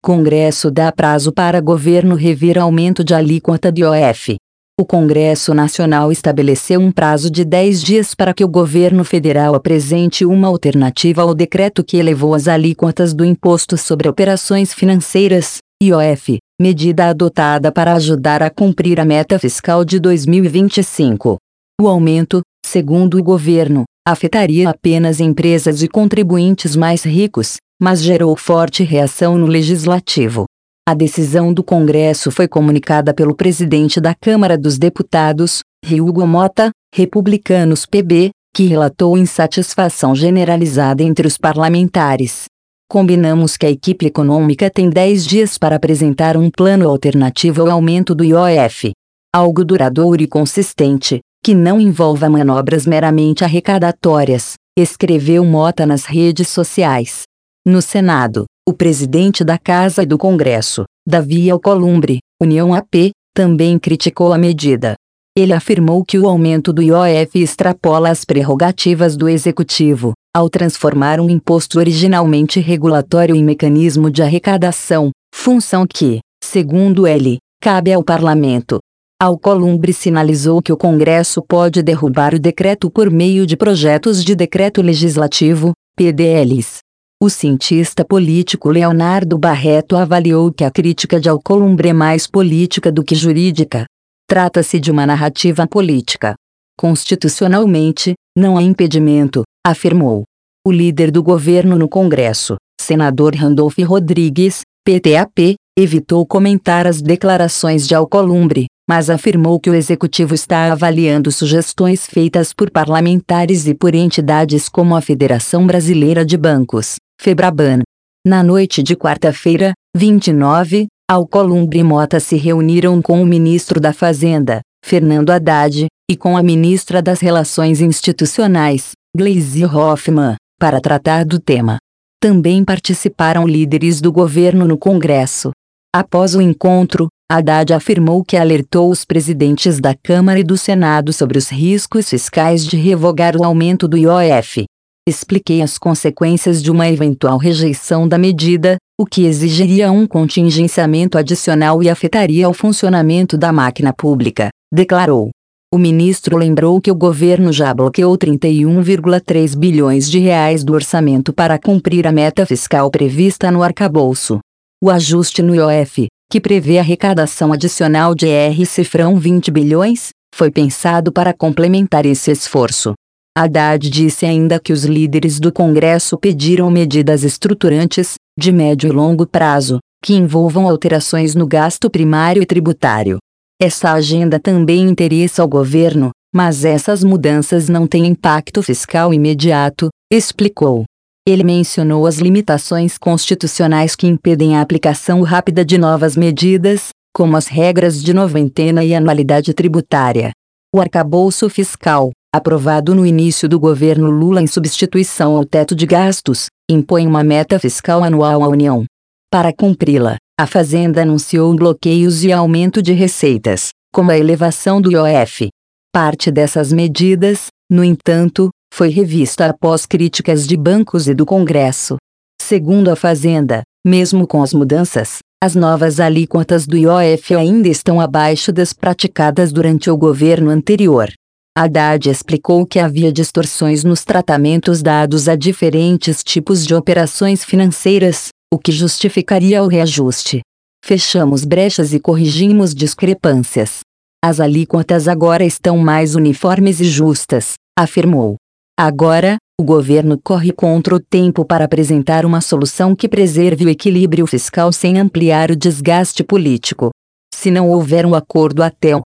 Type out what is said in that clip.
Congresso dá prazo para governo rever aumento de alíquota de IOF. O Congresso Nacional estabeleceu um prazo de 10 dias para que o governo federal apresente uma alternativa ao decreto que elevou as alíquotas do Imposto sobre Operações Financeiras, IOF, medida adotada para ajudar a cumprir a meta fiscal de 2025. O aumento, segundo o governo, afetaria apenas empresas e contribuintes mais ricos, mas gerou forte reação no Legislativo. A decisão do Congresso foi comunicada pelo presidente da Câmara dos Deputados, Hugo Mota, republicanos PB, que relatou insatisfação generalizada entre os parlamentares. Combinamos que a equipe econômica tem 10 dias para apresentar um plano alternativo ao aumento do IOF. Algo duradouro e consistente, que não envolva manobras meramente arrecadatórias, escreveu Mota nas redes sociais. No Senado, o presidente da Casa e do Congresso, Davi Alcolumbre, União AP, também criticou a medida. Ele afirmou que o aumento do IOF extrapola as prerrogativas do Executivo, ao transformar um imposto originalmente regulatório em mecanismo de arrecadação, função que, segundo ele, cabe ao Parlamento. Alcolumbre sinalizou que o Congresso pode derrubar o decreto por meio de projetos de decreto legislativo, PDLs. O cientista político Leonardo Barreto avaliou que a crítica de Alcolumbre é mais política do que jurídica. Trata-se de uma narrativa política. Constitucionalmente, não há impedimento, afirmou. O líder do governo no Congresso, senador Randolph Rodrigues, PTAP, evitou comentar as declarações de Alcolumbre, mas afirmou que o Executivo está avaliando sugestões feitas por parlamentares e por entidades como a Federação Brasileira de Bancos, Febraban. Na noite de quarta-feira, 29, Alcolumbre e Mota se reuniram com o ministro da Fazenda, Fernando Haddad, e com a ministra das Relações Institucionais, Gleisi Hoffmann, para tratar do tema. Também participaram líderes do governo no Congresso. Após o encontro, Haddad afirmou que alertou os presidentes da Câmara e do Senado sobre os riscos fiscais de revogar o aumento do IOF. Expliquei as consequências de uma eventual rejeição da medida, o que exigiria um contingenciamento adicional e afetaria o funcionamento da máquina pública, declarou. O ministro lembrou que o governo já bloqueou 31,3 bilhões de reais do orçamento para cumprir a meta fiscal prevista no arcabouço. O ajuste no IOF, que prevê arrecadação adicional de R$ 20 bilhões, foi pensado para complementar esse esforço. Haddad disse ainda que os líderes do Congresso pediram medidas estruturantes, de médio e longo prazo, que envolvam alterações no gasto primário e tributário. Essa agenda também interessa ao governo, mas essas mudanças não têm impacto fiscal imediato, explicou. Ele mencionou as limitações constitucionais que impedem a aplicação rápida de novas medidas, como as regras de noventena e anualidade tributária. O arcabouço fiscal, aprovado no início do governo Lula em substituição ao teto de gastos, impõe uma meta fiscal anual à União. Para cumpri-la, a Fazenda anunciou bloqueios e aumento de receitas, como a elevação do IOF. Parte dessas medidas, no entanto, foi revista após críticas de bancos e do Congresso. Segundo a Fazenda, mesmo com as mudanças, as novas alíquotas do IOF ainda estão abaixo das praticadas durante o governo anterior. Haddad explicou que havia distorções nos tratamentos dados a diferentes tipos de operações financeiras, o que justificaria o reajuste. Fechamos brechas e corrigimos discrepâncias. As alíquotas agora estão mais uniformes e justas, afirmou. Agora, o governo corre contra o tempo para apresentar uma solução que preserve o equilíbrio fiscal sem ampliar o desgaste político. Se não houver um acordo até o